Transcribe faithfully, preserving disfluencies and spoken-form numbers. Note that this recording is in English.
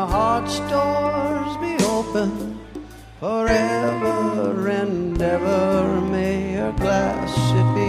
our heart's doors be open forever and ever. May our glass it be